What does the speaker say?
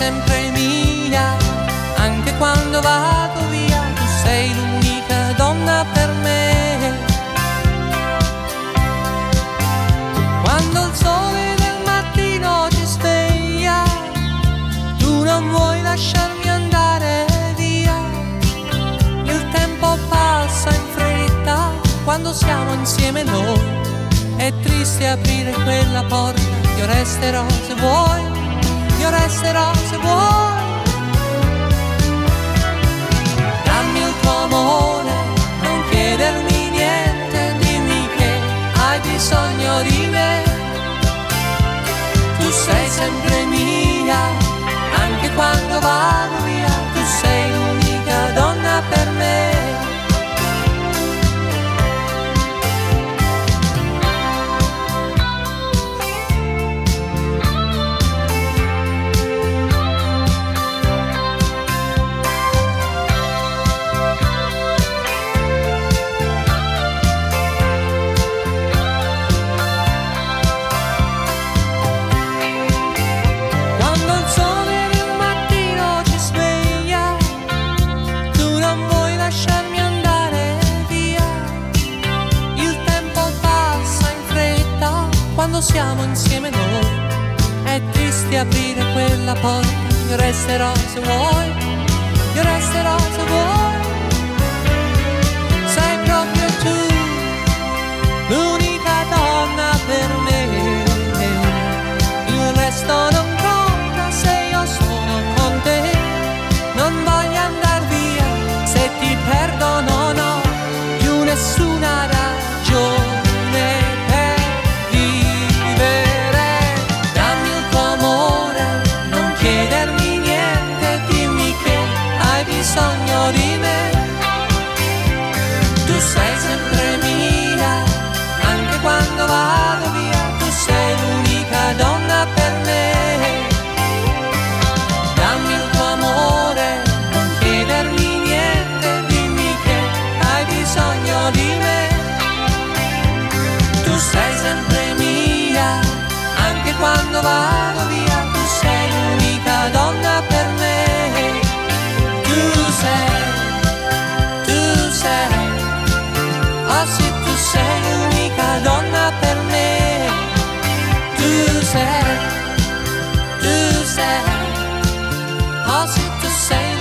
sempre mia, anche quando vado via, tu sei l'unica donna per me. Quando il sole del mattino ci sveglia, tu non vuoi lasciarmi andare via. Il tempo passa in fretta quando siamo insieme noi. È triste aprire quella porta, io resterò se vuoi, io resterò se vuoi. Dammi il tuo amore, non chiedermi niente, dimmi che hai bisogno di me. Tu sei sempre mia, anche quando vado via, tu sei l'unica donna per me. Siamo insieme noi, è triste aprire quella porta, io resterò se vuoi, io resterò se vuoi. Sei proprio tu, l'unica donna per me, il resto non conta se io sono con te. Non voglio andar via, se ti perdono no, più nessuna ragione. Bisogno di me, tu sei sempre mia, anche quando vado via, tu sei l'unica donna per me. Dammi il tuo amore, non chiedermi niente, dimmi che hai bisogno di me. Tu sei sempre mia, anche quando vado via, tu sei l'unica donna per me. Oh sì, tu sei l'unica donna per me. Tu sei, oh sì, tu sei